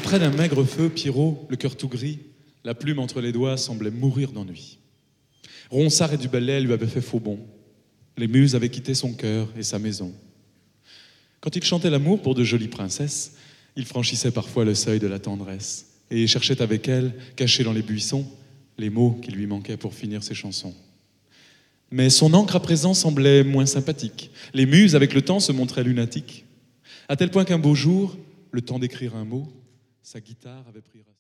Auprès d'un maigre feu, Pierrot, le cœur tout gris, la plume entre les doigts, semblait mourir d'ennui. Ronsard et du Bellay lui avaient fait faux bond. Les muses avaient quitté son cœur et sa maison. Quand il chantait l'amour pour de jolies princesses, il franchissait parfois le seuil de la tendresse et cherchait avec elles, cachés dans les buissons, les mots qui lui manquaient pour finir ses chansons. Mais son encre à présent semblait moins sympathique. Les muses, avec le temps, se montraient lunatiques, à tel point qu'un beau jour, le temps d'écrire un mot, sa guitare avait pris racine.